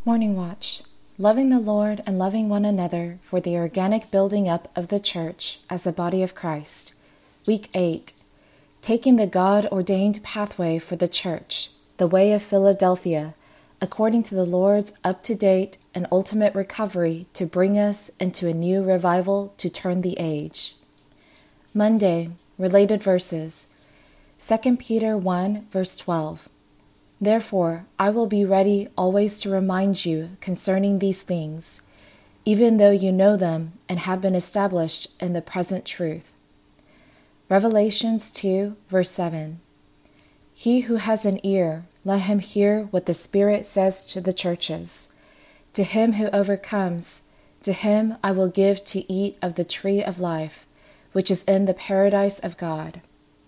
Morning Watch. Loving the Lord and loving one another for the organic building up of the church as the body of Christ. Week 8. Taking the God-ordained pathway for the church, the way of Philadelphia, according to the Lord's up-to-date and ultimate recovery to bring us into a new revival to turn the age. Monday. Related verses. 2 Peter 1, verse 12. Therefore, I will be ready always to remind you concerning these things, even though you know them and have been established in the present truth. Revelations 2, verse 7. He who has an ear, let him hear what the Spirit says to the churches. To him who overcomes, to him I will give to eat of the tree of life, which is in the paradise of God.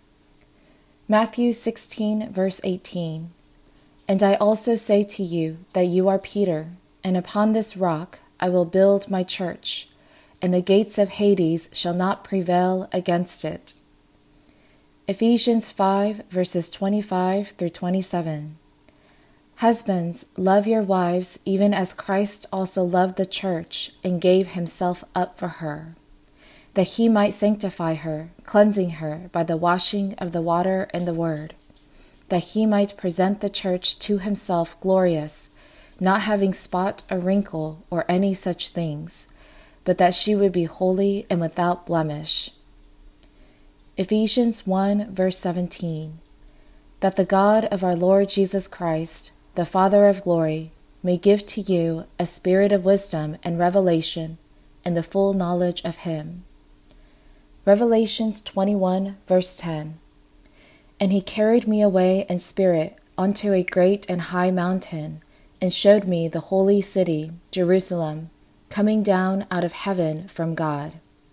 Matthew 16, verse 18. And I also say to you that you are Peter, and upon this rock I will build my church, and the gates of Hades shall not prevail against it. Ephesians 5, verses 25 through 27. Husbands, love your wives, even as Christ also loved the church and gave himself up for her, that he might sanctify her, cleansing her by the washing of the water and the word, that he might present the church to himself glorious, not having spot or wrinkle or any such things, but that she would be holy and without blemish. Ephesians 1, verse 17. That the God of our Lord Jesus Christ, the Father of glory, may give to you a spirit of wisdom and revelation and the full knowledge of him. Revelations 21, verse 10. And he carried me away in spirit unto a great and high mountain, and showed me the holy city, Jerusalem, coming down out of heaven from God.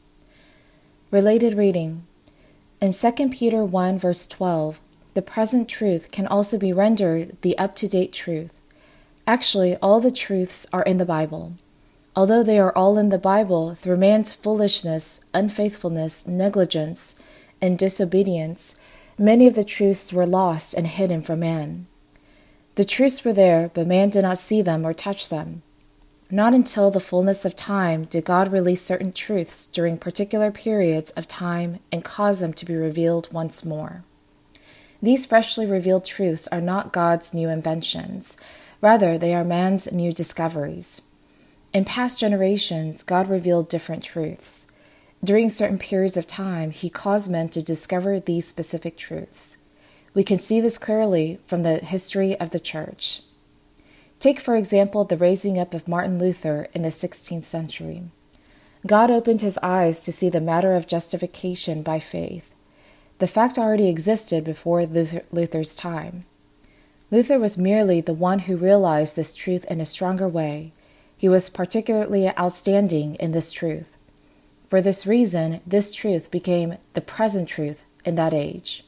Related reading. In 2 Peter 1, verse 12, the present truth can also be rendered the up-to-date truth. Actually, all the truths are in the Bible. Although they are all in the Bible, through man's foolishness, unfaithfulness, negligence, and disobedience, many of the truths were lost and hidden from man. The truths were there, but man did not see them or touch them. Not until the fullness of time did God release certain truths during particular periods of time and cause them to be revealed once more. These freshly revealed truths are not God's new inventions. Rather, they are man's new discoveries. In past generations, God revealed different truths. During certain periods of time, he caused men to discover these specific truths. We can see this clearly from the history of the church. Take, for example, the raising up of Martin Luther in the 16th century. God opened his eyes to see the matter of justification by faith. The fact already existed before Luther's time. Luther was merely the one who realized this truth in a stronger way. He was particularly outstanding in this truth. For this reason, this truth became the present truth in that age.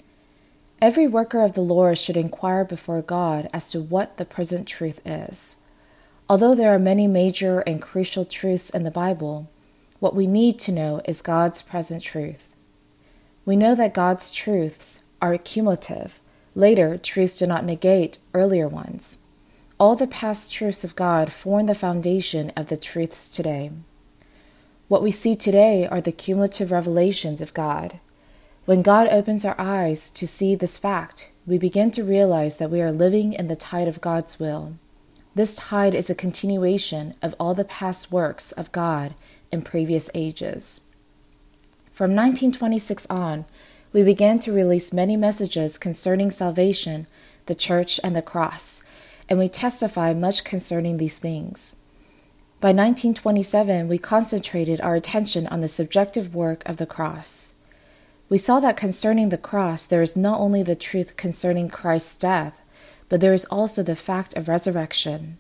Every worker of the Lord should inquire before God as to what the present truth is. Although there are many major and crucial truths in the Bible, what we need to know is God's present truth. We know that God's truths are cumulative. Later, truths do not negate earlier ones. All the past truths of God form the foundation of the truths today. What we see today are the cumulative revelations of God. When God opens our eyes to see this fact, we begin to realize that we are living in the tide of God's will. This tide is a continuation of all the past works of God in previous ages. From 1926 on, we began to release many messages concerning salvation, the church, and the cross, and we testify much concerning these things. By 1927, we concentrated our attention on the subjective work of the cross. We saw that concerning the cross, there is not only the truth concerning Christ's death, but there is also the fact of resurrection.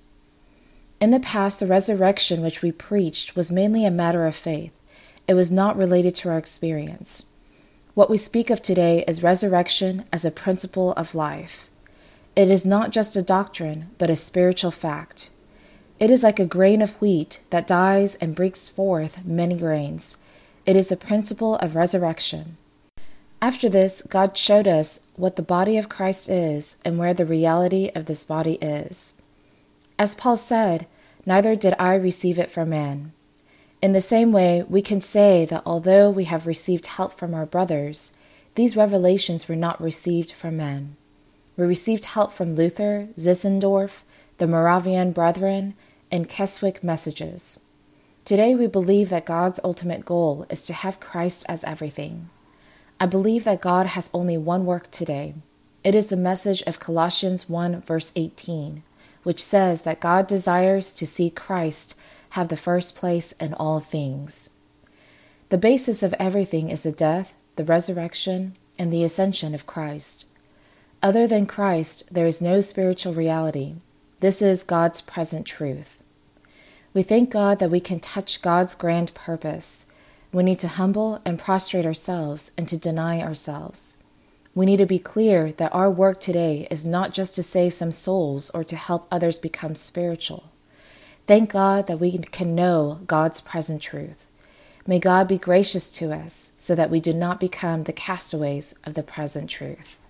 In the past, the resurrection which we preached was mainly a matter of faith. It was not related to our experience. What we speak of today is resurrection as a principle of life. It is not just a doctrine, but a spiritual fact. It is like a grain of wheat that dies and brings forth many grains. It is the principle of resurrection. After this, God showed us what the body of Christ is and where the reality of this body is. As Paul said, neither did I receive it from man. In the same way, we can say that although we have received help from our brothers, these revelations were not received from men. We received help from Luther, Zinzendorf, the Moravian Brethren, and Keswick messages. Today we believe that God's ultimate goal is to have Christ as everything. I believe that God has only one work today. It is the message of Colossians 1 verse 18, which says that God desires to see Christ have the first place in all things. The basis of everything is the death, the resurrection, and the ascension of Christ. Other than Christ, there is no spiritual reality. This is God's present truth. We thank God that we can touch God's grand purpose. We need to humble and prostrate ourselves and to deny ourselves. We need to be clear that our work today is not just to save some souls or to help others become spiritual. Thank God that we can know God's present truth. May God be gracious to us so that we do not become the castaways of the present truth.